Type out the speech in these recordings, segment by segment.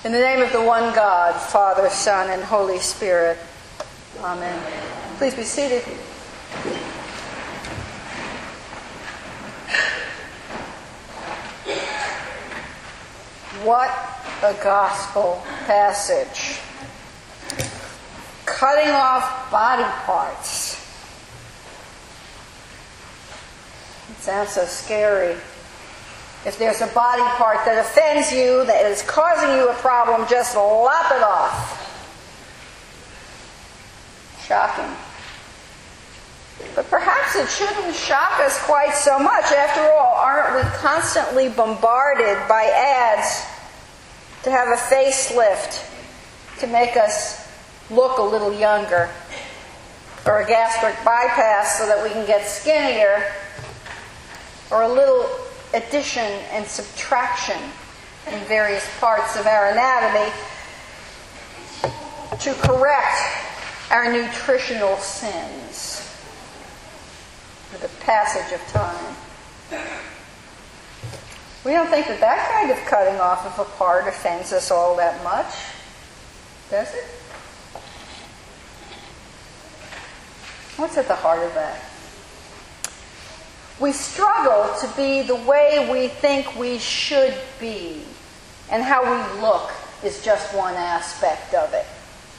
In the name of the one God, Father, Son, and Holy Spirit. Amen. Please be seated. What a gospel passage. Cutting off body parts. It sounds so scary. If there's a body part that offends you, that is causing you a problem, just lop it off. Shocking. But perhaps it shouldn't shock us quite so much. After all, aren't we constantly bombarded by ads to have a facelift to make us look a little younger? Or a gastric bypass so that we can get skinnier? Or a little addition and subtraction in various parts of our anatomy to correct our nutritional sins with the passage of time. We don't think that that kind of cutting off of a part offends us all that much, does it? What's at the heart of that? We struggle to be the way we think we should be, and how we look is just one aspect of it.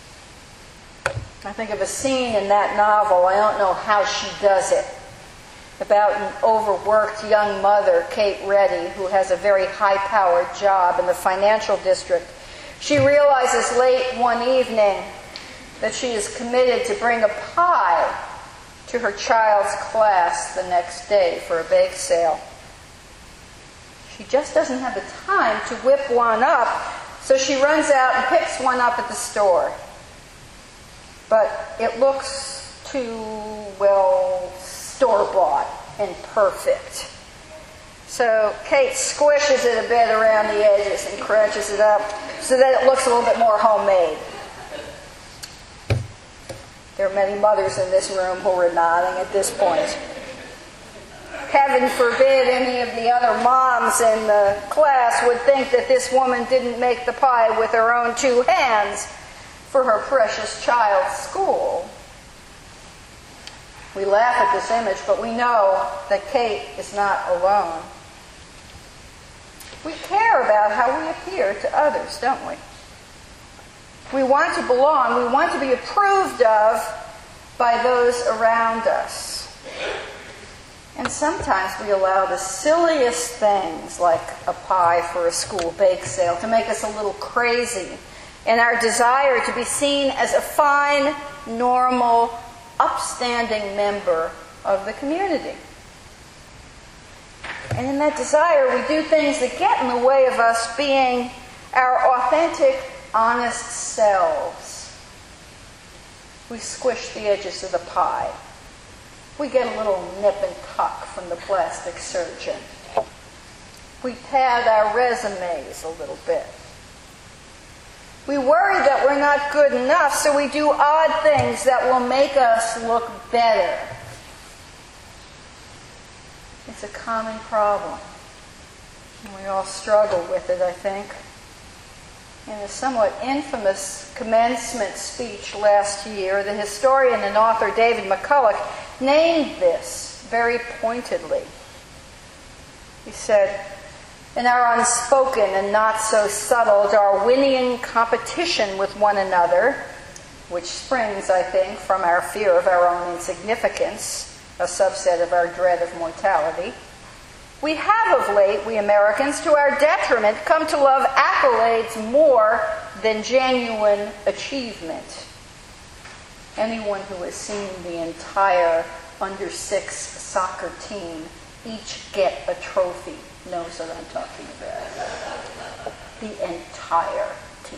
I think of a scene in that novel, I don't know how she does it, about an overworked young mother, Kate Reddy, who has a very high-powered job in the financial district. She realizes late one evening that she is committed to bring a pie to her child's class the next day for a bake sale. She just doesn't have the time to whip one up, so she runs out and picks one up at the store. But it looks too, well, store-bought and perfect. So Kate squishes it a bit around the edges and crunches it up so that it looks a little bit more homemade. There are many mothers in this room who are nodding at this point. Heaven forbid any of the other moms in the class would think that this woman didn't make the pie with her own two hands for her precious child's school. We laugh at this image, but we know that Kate is not alone. We care about how we appear to others, don't we? We want to belong. We want to be approved of by those around us. And sometimes we allow the silliest things, like a pie for a school bake sale, to make us a little crazy in our desire to be seen as a fine, normal, upstanding member of the community. And in that desire, we do things that get in the way of us being our authentic, honest selves. We squish the edges of the pie. We get a little nip and tuck from the plastic surgeon. We pad our resumes a little bit. We worry that we're not good enough, so we do odd things that will make us look better. It's a common problem, and we all struggle with it, I think. In a somewhat infamous commencement speech last year, the historian and author David McCulloch named this very pointedly. He said, "In our unspoken and not so subtle Darwinian competition with one another, which springs, I think, from our fear of our own insignificance, a subset of our dread of mortality, we have of late, we Americans, to our detriment, come to love accolades more than genuine achievement." Anyone who has seen the entire under-6 soccer team each get a trophy knows what I'm talking about. The entire team.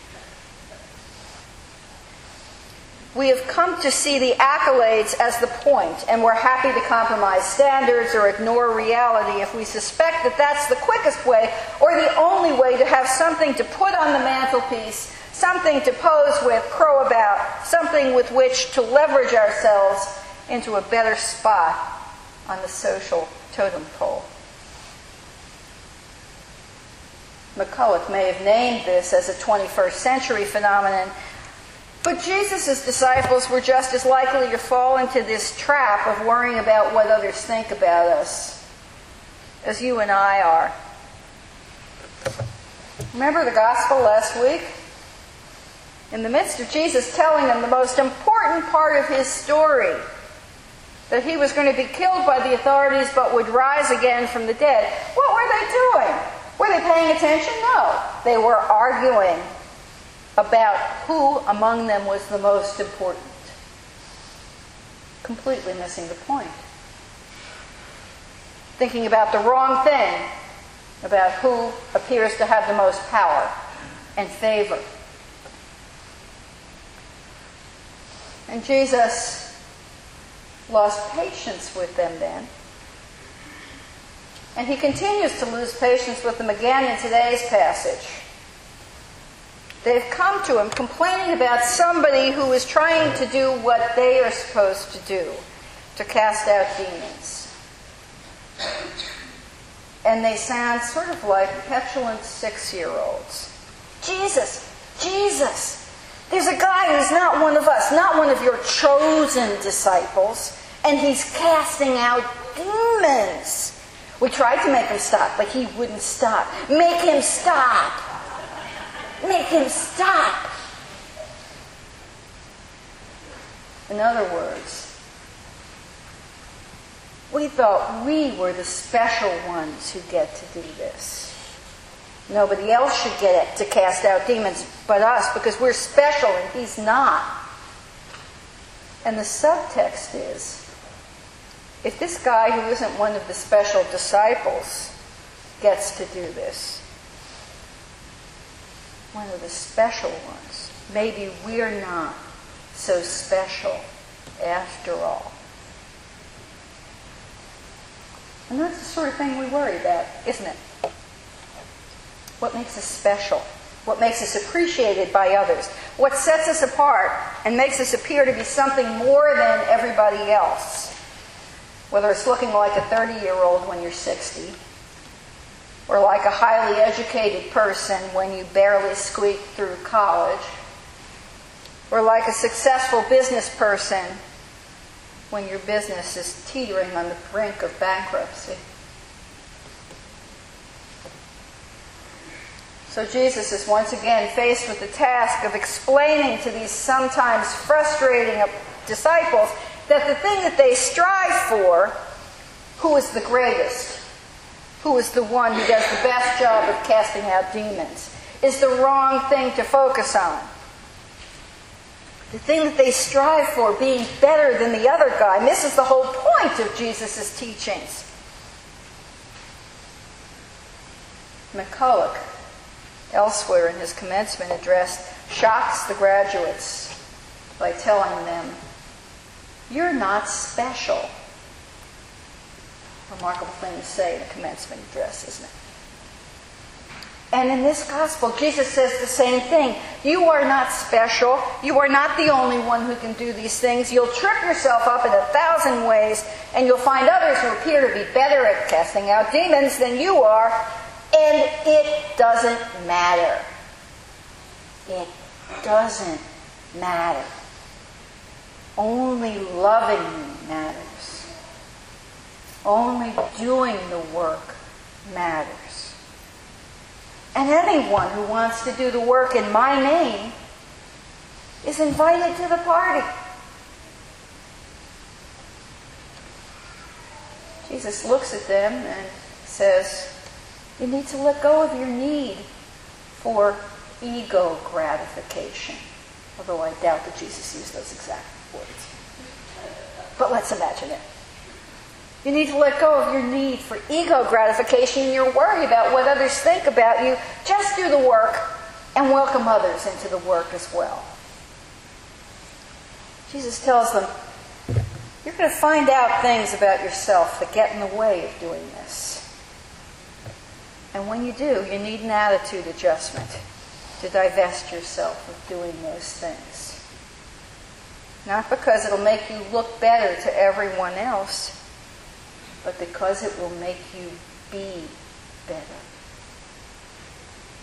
We have come to see the accolades as the point, and we're happy to compromise standards or ignore reality if we suspect that that's the quickest way or the only way to have something to put on the mantelpiece, something to pose with, crow about, something with which to leverage ourselves into a better spot on the social totem pole. McCulloch may have named this as a 21st century phenomenon, but Jesus' disciples were just as likely to fall into this trap of worrying about what others think about us as you and I are. Remember the gospel last week? In the midst of Jesus telling them the most important part of his story, that he was going to be killed by the authorities but would rise again from the dead, what were they doing? Were they paying attention? No. They were arguing about who among them was the most important. Completely missing the point. Thinking about the wrong thing, about who appears to have the most power and favor. And Jesus lost patience with them then. And he continues to lose patience with them again in today's passage. They've come to him complaining about somebody who is trying to do what they are supposed to do, to cast out demons. And they sound sort of like petulant 6-year-olds. Jesus, Jesus, there's a guy who's not one of us, not one of your chosen disciples, and he's casting out demons. We tried to make him stop, but he wouldn't stop. Make him stop. Make him stop. In other words, we thought we were the special ones who get to do this. Nobody else should get it to cast out demons but us because we're special and he's not. And the subtext is, if this guy who isn't one of the special disciples gets to do this, one of the special ones, maybe we're not so special after all. And that's the sort of thing we worry about, isn't it? What makes us special? What makes us appreciated by others? What sets us apart and makes us appear to be something more than everybody else? Whether it's looking like a 30-year-old when you're 60, or like a highly educated person when you barely squeak through college, or like a successful business person when your business is teetering on the brink of bankruptcy. So Jesus is once again faced with the task of explaining to these sometimes frustrating disciples that the thing that they strive for, who is the greatest, who is the one who does the best job of casting out demons, is the wrong thing to focus on. The thing that they strive for, being better than the other guy, misses the whole point of Jesus' teachings. McCulloch, elsewhere in his commencement address, shocks the graduates by telling them, "You're not special." Remarkable thing to say in a commencement address, isn't it? And in this gospel, Jesus says the same thing. You are not special. You are not the only one who can do these things. You'll trip yourself up in 1,000 ways, and you'll find others who appear to be better at casting out demons than you are, and it doesn't matter. It doesn't matter. Only loving me matters. Only doing the work matters. And anyone who wants to do the work in my name is invited to the party. Jesus looks at them and says, you need to let go of your need for ego gratification. Although I doubt that Jesus used those exact words. But let's imagine it. You need to let go of your need for ego gratification and your worry about what others think about you. Just do the work and welcome others into the work as well. Jesus tells them, you're going to find out things about yourself that get in the way of doing this. And when you do, you need an attitude adjustment to divest yourself of doing those things. Not because it'll make you look better to everyone else, but because it will make you be better.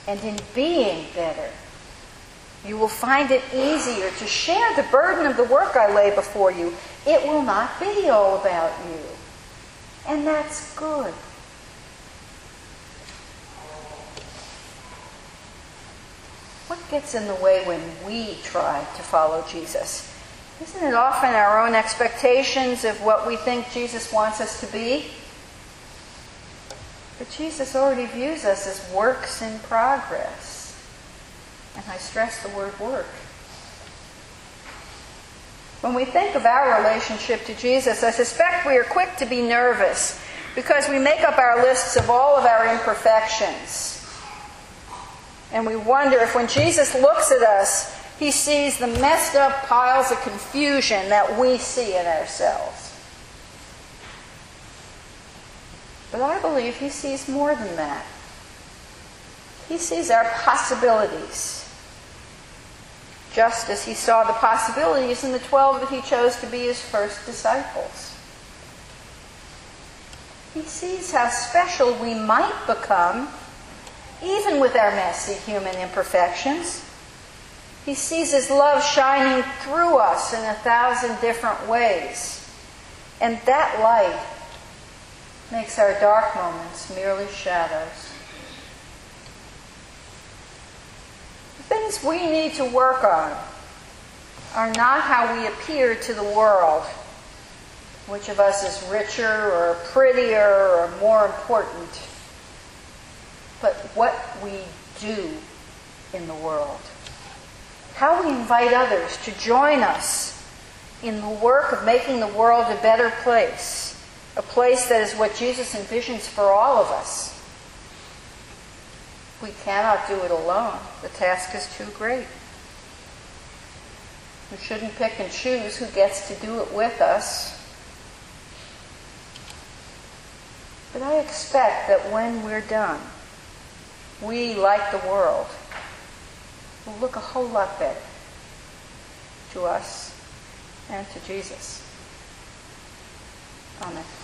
and in being better. You will find it easier to share the burden of the work I lay before you. It will not be all about you. And that's good. What gets in the way when we try to follow Jesus? Isn't it often our own expectations of what we think Jesus wants us to be? But Jesus already views us as works in progress. And I stress the word work. When we think of our relationship to Jesus, I suspect we are quick to be nervous because we make up our lists of all of our imperfections. And we wonder if when Jesus looks at us, he sees the messed up piles of confusion that we see in ourselves. But I believe he sees more than that. He sees our possibilities, just as he saw the possibilities in the 12 that he chose to be his first disciples. He sees how special we might become, even with our messy human imperfections. He sees his love shining through us in 1,000 different ways. And that light makes our dark moments merely shadows. The things we need to work on are not how we appear to the world, which of us is richer or prettier or more important, but what we do in the world. How we invite others to join us in the work of making the world a better place, a place that is what Jesus envisions for all of us. We cannot do it alone. The task is too great. We shouldn't pick and choose who gets to do it with us. But I expect that when we're done, we, like the world, will look a whole lot better to us and to Jesus. Amen.